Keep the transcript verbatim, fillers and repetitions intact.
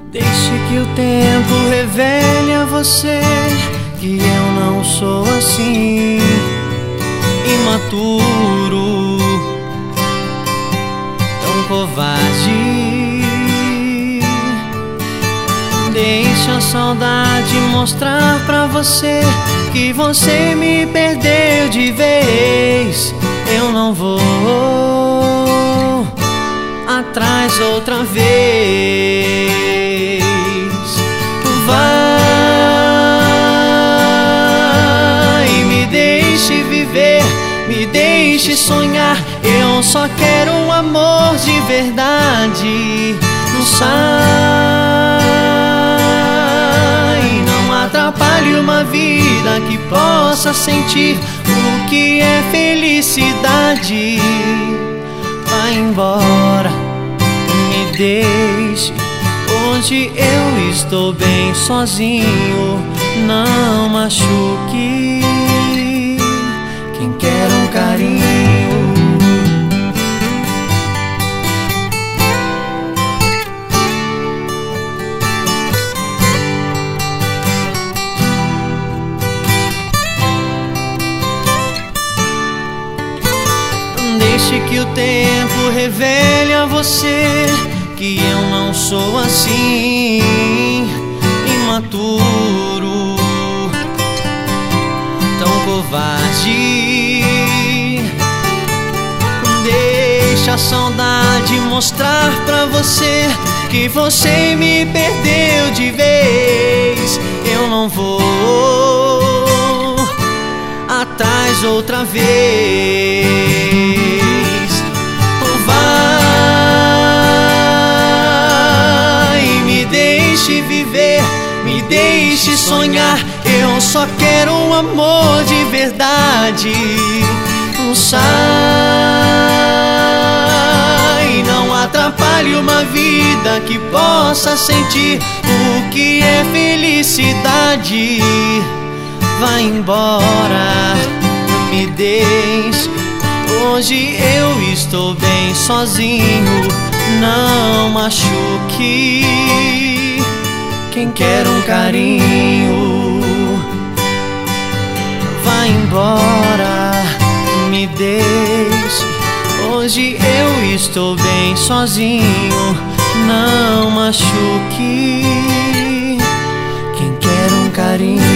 Deixe que o tempo revele a você que eu não sou assim, imaturo, tão covarde. Deixa a saudade mostrar pra você que você me perdeu de vez. Eu não vou atrás outra vez. Vai, me deixe viver, me deixe sonhar. Eu só quero um amor de verdade. Não sai, não atrapalhe uma vida que possa sentir o que é felicidade. Vai embora, me deixe onde eu estou bem sozinho. Não machuque quem quer um carinho. Deixe que o tempo revele a você que eu não sou assim, imaturo, tão covarde. Deixa a saudade mostrar pra você que você me perdeu de vez. Eu não vou atrás outra vez. Viver, me deixe sonhar. Eu só quero um amor de verdade. Não sai, não atrapalhe uma vida que possa sentir o que é felicidade. Vai embora, me deixe. Hoje eu estou bem sozinho. Não machuque quem quer um carinho. Vai embora, me deixe. Hoje eu estou bem sozinho. Não machuque quem quer um carinho.